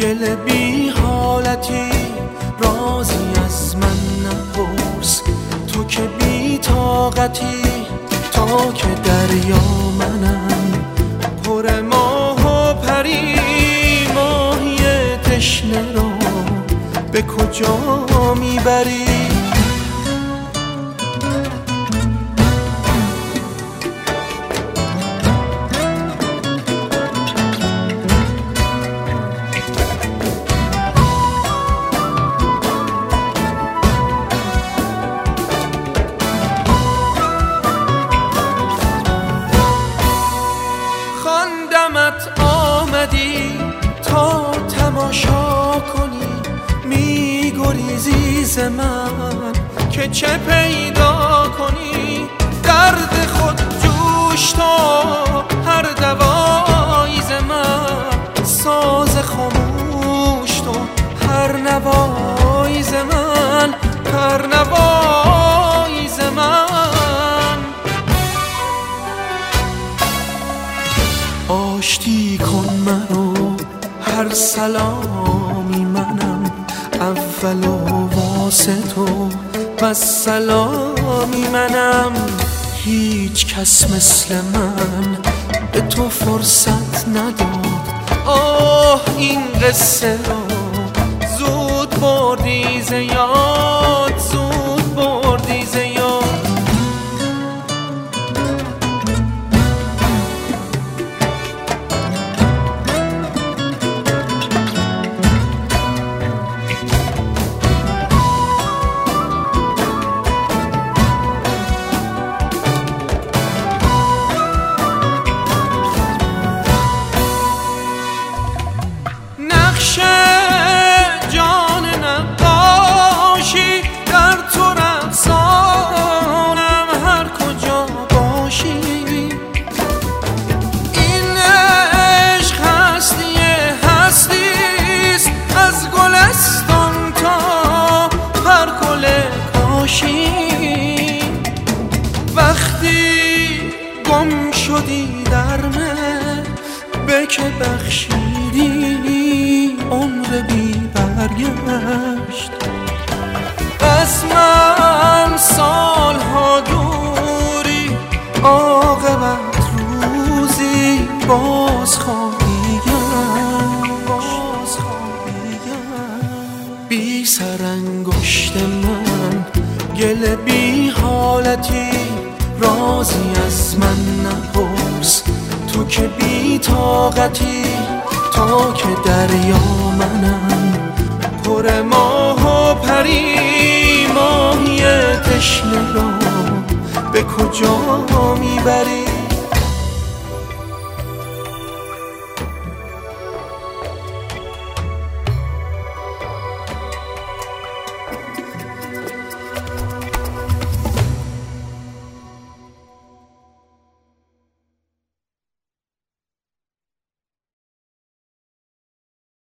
گل بی حالتی رازی از من نپرس، تو که بی طاقتی تا که دریا منم پر ماه و پری. ماهی تشنه را به کجا میبری؟ خواندمت آمدی تا تماشا کنی، میگریزی ز من که چه پیدا کنی. درد خود جوش تو هر دوایی ز من، ساز خاموش تو هر نوایی ز من، هر نوایی ز من. آشتی کن منو هر سلامی منم، اول و واسط و والسلامی منم. هیچ کس مثل من به تو فرصت نداد، آه این قصه را زود بردی ز یاد، زود بردی ز یاد. جان نقاشی در تو رقصانم هر کجا باشی. این عشق هستی هستیست، از گلستان تا هر گل کاشی. وقتی گم شدی در من به که بخشیدی عمر بی برگشت. از من سالها دوری، عاقبت روزی باز خواهی گشت، باز خواهی گشت. بی سر انگشت من گل بی حالتی رازی از من نپرس، تو که بی طاقتی تا که دریا منم پر ماه و پری. ماهی تشنه را به کجا میبری؟